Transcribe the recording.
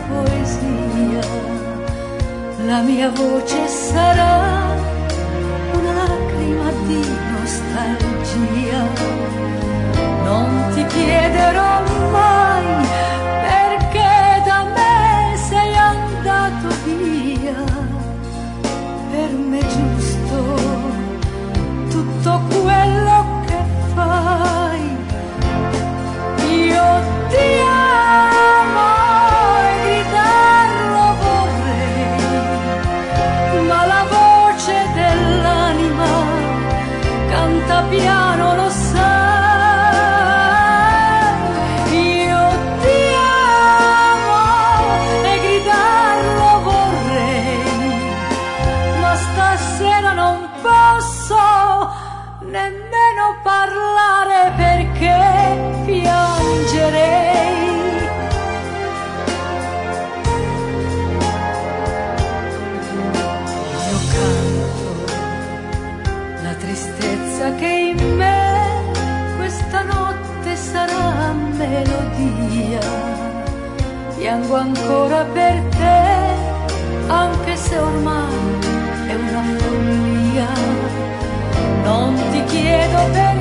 poesia, la mia voce sarà una lacrima di nostalgia. Non ti chiederò mai perché da me sei andato via, per me è giusto tutto quello che fai. Io ti amo e gridarlo vorrei, ma la voce dell'anima canta piano, lo sai. Io ti amo e gridarlo vorrei, ma stasera non posso nemmeno parlare perché piangerei. Io canto la tristezza che in me questa notte sarà melodia. Piango ancora per te, anche se ormai è una follia. Non ti chiedo per